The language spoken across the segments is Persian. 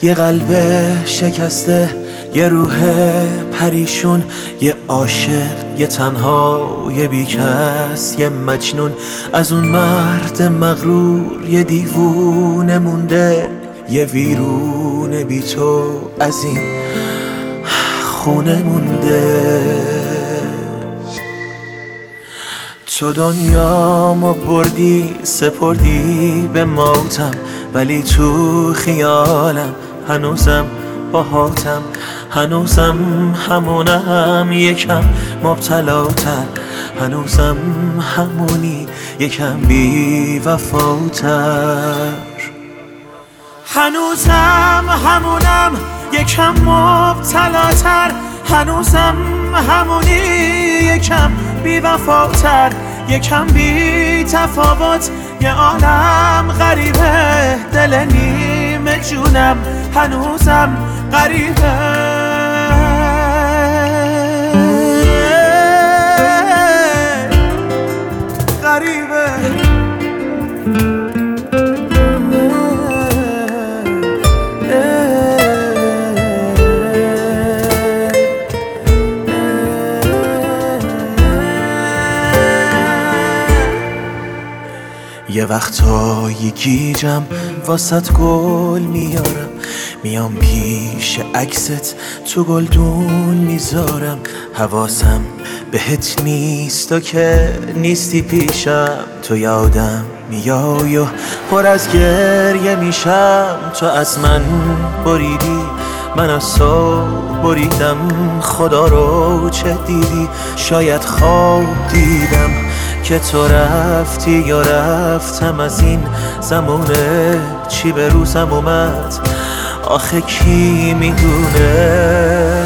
یه قلب شکسته، یه روح پریشون، یه عاشق، یه تنها، یه بیکس، یه مجنون. از اون مرد مغرور یه دیوونه مونده، یه ویرونه بی تو از این خونه مونده. تو دنیامو بردی سپردی به موتم، ولی تو خیالم هنوزم باهاتم، هنوزم همونم یکم مبتلاتر، هنوزم همونی یکم بی وفاتر، هنوزم همونم یکم مبتلاتر، هنوزم همونی یکم بی وفاتر، یکم بی تفاوت. یه عالم غریبه دل نیمه جونم هنوزم غریبه، غریبه. یه وقتایی گیجم واسط گل میارم، میام پیش عکست تو گلدون میذارم. حواسم بهت نیست و که نیستی پیشم، تو یادم میای و پر از گریه میشم. تو از من بریدی، من از تو بریدم، خدا رو چه دیدی؟ شاید خواب دیدم که تو رفتی یا رفتم از این زمونه. چی به روزم اومد آخه کی میدونه؟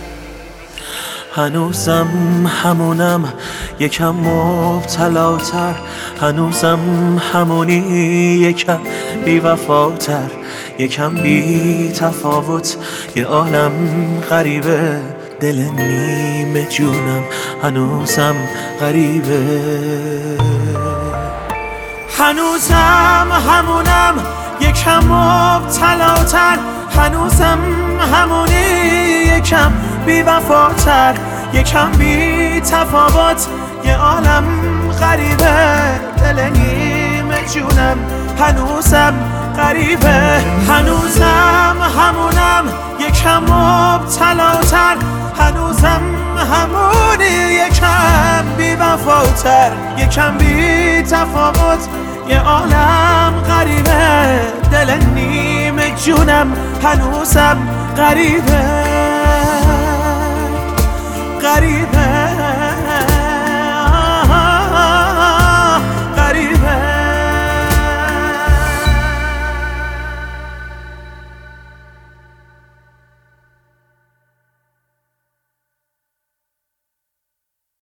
هنوزم همونم یکم مبتلاتر، هنوزم همونی یکم بی وفاتر، یکم بی تفاوت. یه عالم غریبه دل نیمه جونم هنوزم غریبه، هنوزم همونم یکم مبتلاتر، هنوزم همونی یکم بی وفاتر، یکم بی تفاوت. یه عالم غریبه دل نیمه جونم هنوزم غریبه، هنوزم همونم یکم مبتلاتر، هنوزم همونی یکم بی وفاتر، یکم بی تفاوت. یه عالم غریبه دل نیمه جونم هنوزم غریبه، غریبه.